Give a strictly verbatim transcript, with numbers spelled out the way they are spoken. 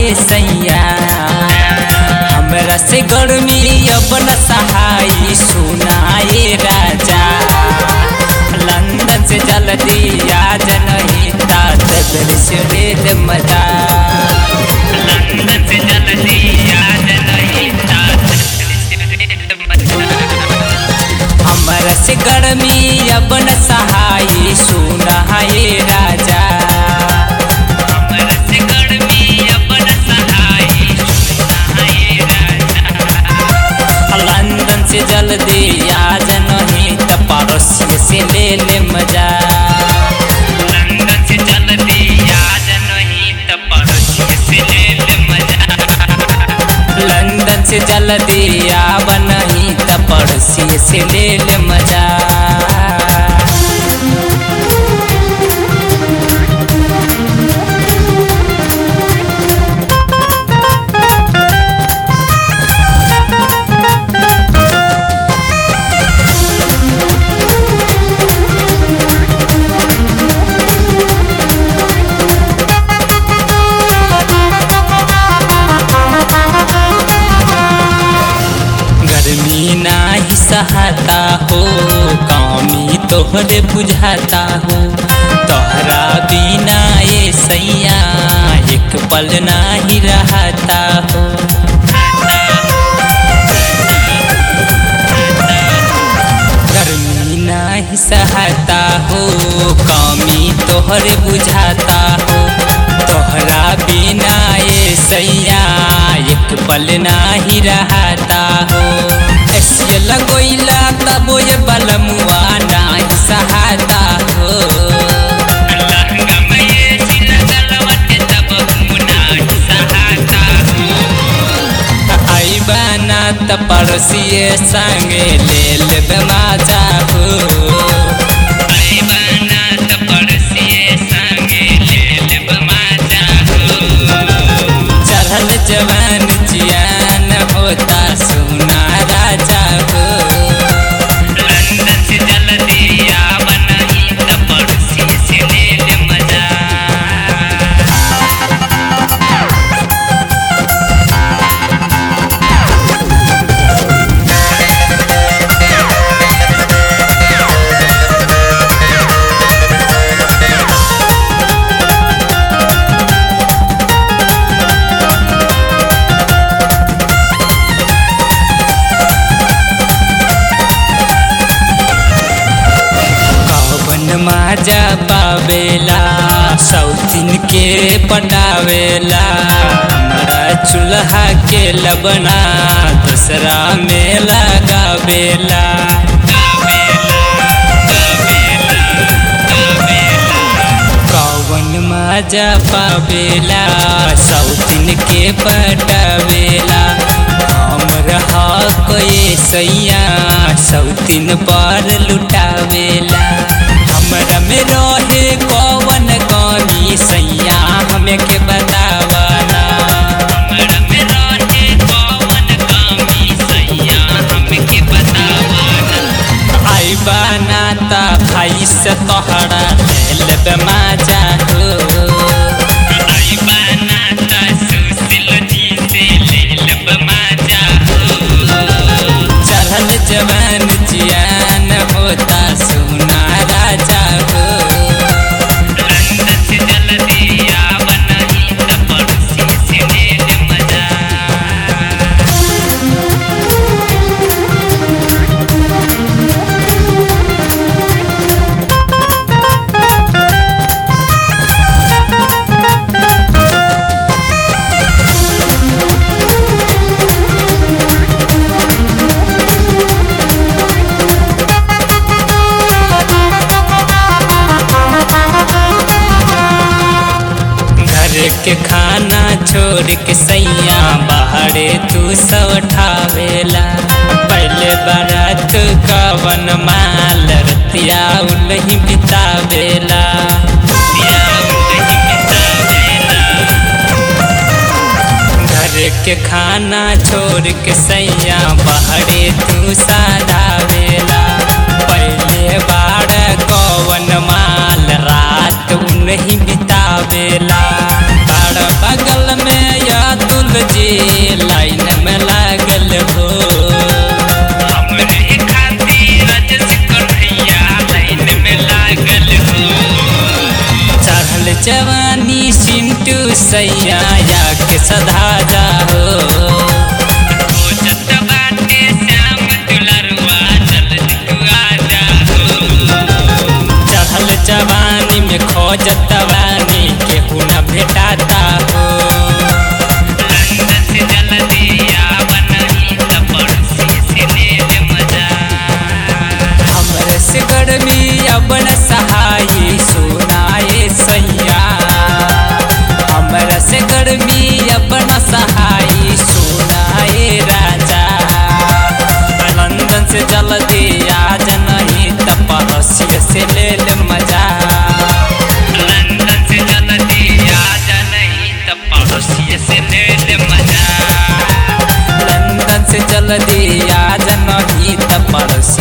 ये सैया हमरा से गर्मी अब न सहाई सुनाए राजा लंदन से जल्दी आ नहीं तातर से रेल मजा लंदन से जल्दी आ नहीं तातर से रेल मजा हमरा से गर्मी अब न सहाई सुनाए राजा हमरा से गर्मी अब न सहाई सुनाए राजा लंदन से जल्दी आ नहीं त पड़ोसी से ले ले मजा लंदन से जल्दी आ नहीं त पड़ोसी से ले ले मजा लंदन से जल्दी आव नहीं त पड़ोसी से ले ले मजा गर्मी नाही सहता हो कमी तोहरे बुझाता हो तोहरा बिना ये सैया एक पल नाही रहता हो गर्मी नाही सहता हो कमी तोहरे बुझाता हो तोहरा बिना ये सैया एक पल नाही रहता हो ऐसे लगोइला तब ये बलमुआ नाही सहाता हो लहंगा में ये सिला गलवते तब नाही सहाता हो आई बना त पड़ोसिए संगे ले ले मजा हो आई बना त पड़ोसिए संगे ले ले मजा हो चढ़ल जवान जियान होता सुना राजा हो लंदन से जल्दी आव नहीं त पड़ोसी से ले ले मजा माजा पावेला सौतीन के पटावेला हमारा चूल्हा के लबना दूसरा में लगावेला कौन माजा पावेला सौतीन के पटावेला हमरा हक ये सैया सौतीन पर लुटावेला हमरा में रहे कौन कमी सैया हमें के बतावना हमरा में रहे कौन कमी सैया हमें के बतावना आई बना ता भाई से तोहरा ले लेब मजा हो आई बना ता सुशील जी से ले लेब मजा हो चढ़ल जवान जियान होता सुना राजा हो लंदन से जल्दी आव नहीं त पड़ोसी से ले ले मजा के खाना छोड़ के सैया बाहरे तू सब उठावेला पहले बारात कवन माल रतिया उलही बितावेला घर के खाना छोड़ के सैया बाहरे तू साधावेला पहले बार कवन माल रात उलही बितावेला बगल में या के खोजत बानी केहू न भेटाता हो। लंदन से जल्दी आवन त पड़ोसी से ले ले मजा। हमरे से गर्मी अब न सहाई सुनाए सैया। हमरे से गर्मी अब न सहाई सुनाए राजा। लंदन से जल्दी आज नहीं त पड़ोसी से ले ले मजा। लंदन से जल्दी आज नहीं त पड़ोसी से ले ले मजा। लंदन से जल्दी आज नहीं त पड़ोसी